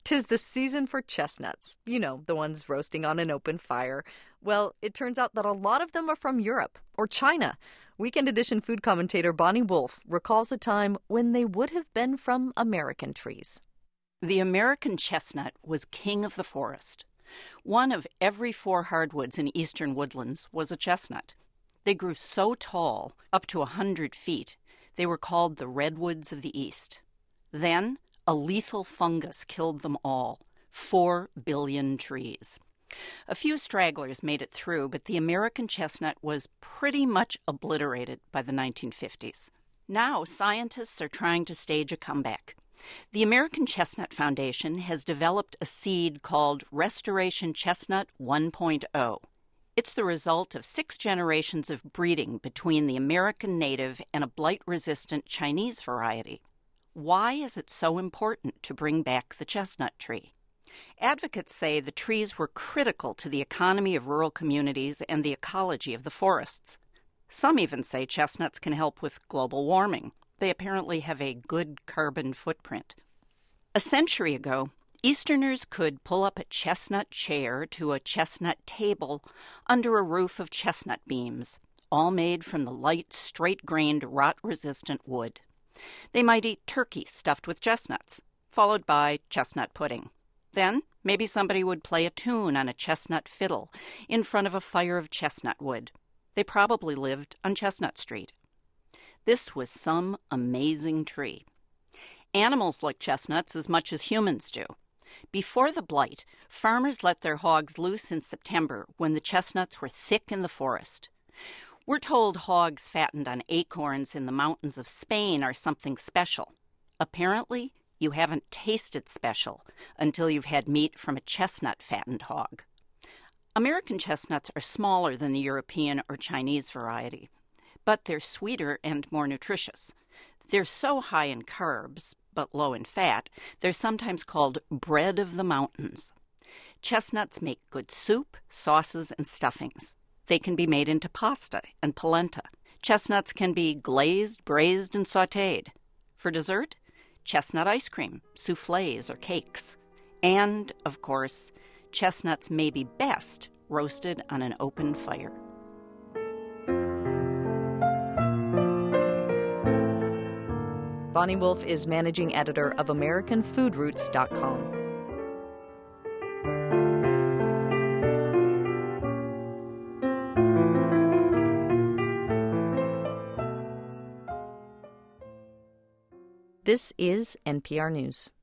'Tis the season for chestnuts. You know, the ones roasting on an open fire. Well, it turns out that a lot of them are from Europe or China. Weekend Edition food commentator Bonnie Wolf recalls a time when they would have been from American trees. The American chestnut was king of the forest. One of every 4 hardwoods in eastern woodlands was a chestnut. They grew so tall, up to 100 feet, they were called the redwoods of the East. Then, a lethal fungus killed them all, 4 billion trees. A few stragglers made it through, but the American chestnut was pretty much obliterated by the 1950s. Now, scientists are trying to stage a comeback. The American Chestnut Foundation has developed a seed called Restoration Chestnut 1.0. It's the result of 6 generations of breeding between the American native and a blight-resistant Chinese variety. Why is it so important to bring back the chestnut tree? Advocates say the trees were critical to the economy of rural communities and the ecology of the forests. Some even say chestnuts can help with global warming. They apparently have a good carbon footprint. A century ago, Easterners could pull up a chestnut chair to a chestnut table under a roof of chestnut beams, all made from the light, straight-grained, rot-resistant wood. They might eat turkey stuffed with chestnuts, followed by chestnut pudding. Then, maybe somebody would play a tune on a chestnut fiddle in front of a fire of chestnut wood. They probably lived on Chestnut Street. This was some amazing tree. Animals like chestnuts as much as humans do. Before the blight, farmers let their hogs loose in September when the chestnuts were thick in the forest. We're told hogs fattened on acorns in the mountains of Spain are something special. Apparently, you haven't tasted special until you've had meat from a chestnut-fattened hog. American chestnuts are smaller than the European or Chinese variety, but they're sweeter and more nutritious. They're so high in carbs, but low in fat, they're sometimes called bread of the mountains. Chestnuts make good soup, sauces, and stuffings. They can be made into pasta and polenta. Chestnuts can be glazed, braised, and sautéed. For dessert, chestnut ice cream, soufflés, or cakes. And, of course, chestnuts may be best roasted on an open fire. Bonnie Wolf is managing editor of AmericanFoodRoots.com. This is NPR News.